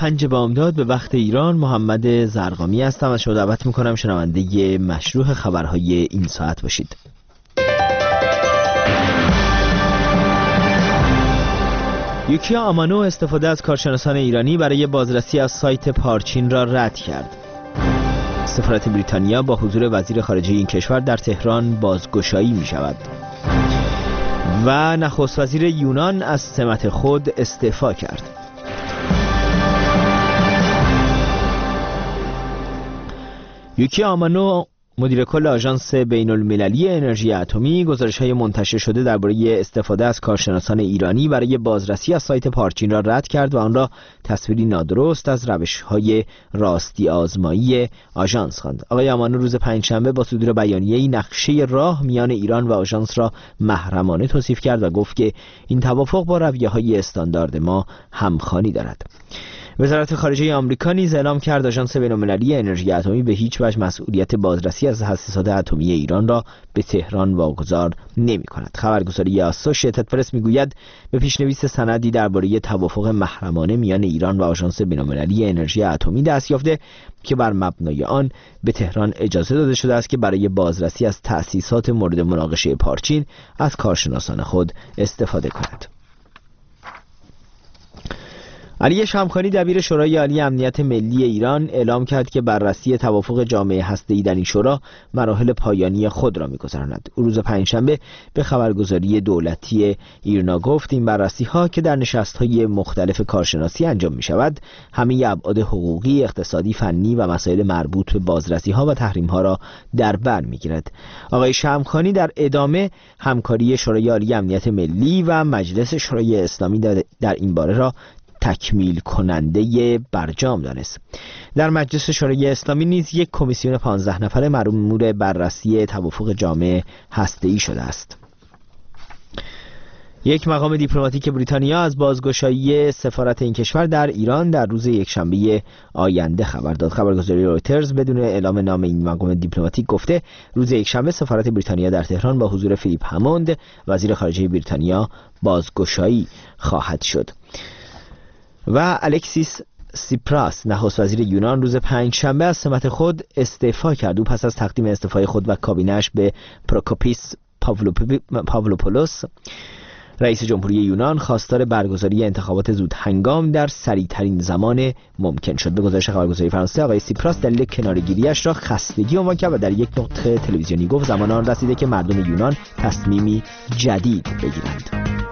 5 بامداد به وقت ایران. محمد زرقامی هستم و شما دعوت میکنم شنونده مشروع خبرهای این ساعت باشید. یوکیا آمانو استفاده از کارشناسان ایرانی برای بازرسی از سایت پارچین را رد کرد. سفارت بریتانیا با حضور وزیر خارجه این کشور در تهران بازگشایی می شود. و نخست وزیر یونان از سمت خود استعفا کرد. یوکیا آمانو مدیر کل آژانس بین المللی انرژی اتمی گزارش‌های منتشر شده درباره استفاده از کارشناسان ایرانی برای بازرسی از سایت پارچین را رد کرد و آن را تصویری نادرست از روش‌های راستی آزمایی آژانس خواند. آقای آمانو روز پنجشنبه با صدور بیانیه‌ای نقشه راه میان ایران و آژانس را محرمانه توصیف کرد و گفت که این توافق با رویه‌های استاندارد ما همخوانی دارد. وزارت خارجه آمریکا نیز اعلام کرد آژانس بین‌المللی انرژی اتمی به هیچ وجه مسئولیت بازرسی از تأسیسات اتمی ایران را به تهران واگذار نمی‌کند. خبرگزاری آسوشیتد پرس می‌گوید به پیشنویس سندی درباره توافق محرمانه میان ایران و آژانس بین‌المللی انرژی اتمی دست یافته که بر مبنای آن به تهران اجازه داده شده است که برای بازرسی از تأسیسات مورد مناقشه پارچین از کارشناسان خود استفاده کند. علی شمخانی دبیر شورای عالی امنیت ملی ایران اعلام کرد که بررسی توافق جامعه هسته‌ای در این شورا مراحل پایانی خود را می‌گذراند. او روز پنجشنبه به خبرگزاری دولتی ایرنا گفت این بررسی‌ها که در نشست‌های مختلف کارشناسی انجام می‌شود، همه ابعاد حقوقی، اقتصادی، فنی و مسائل مربوط به بازرسی‌ها و تحریم‌ها را در بر می‌گیرد. آقای شمخانی در ادامه همکاری شورای عالی امنیت ملی و مجلس شورای اسلامی در این باره را تکمیل کننده برجام دانست. در مجلس شورای اسلامی نیز یک کمیسیون 15 نفره مأمور بررسی توافق جامعه هسته‌ای شده است. یک مقام دیپلماتیک بریتانیا از بازگشایی سفارت این کشور در ایران در روز یکشنبه آینده خبر داد. خبرگزاری رویترز بدون اعلام نام این مقام دیپلماتیک گفته روز یکشنبه سفارت بریتانیا در تهران با حضور فیلیپ هموند وزیر خارجه بریتانیا بازگشایی خواهد شد. و الکسیس سیپراس نخست وزیر یونان روز پنجشنبه از سمت خود استعفا کرد. او پس از تقدیم استعفای خود و کابینه‌اش به پروکوپیس پاولوپولوس رئیس جمهوری یونان خواستار برگزاری انتخابات زود هنگام در سریع‌ترین زمان ممکن شد. به گزارش خبرگزاری فرانسه آقای سیپراس دلیل کناره‌گیری‌اش را خستگی عنوان کرد و در یک نطق تلویزیونی گفت زمان آن رسیده که مردم یونان تصمیمی جدید بگیرند.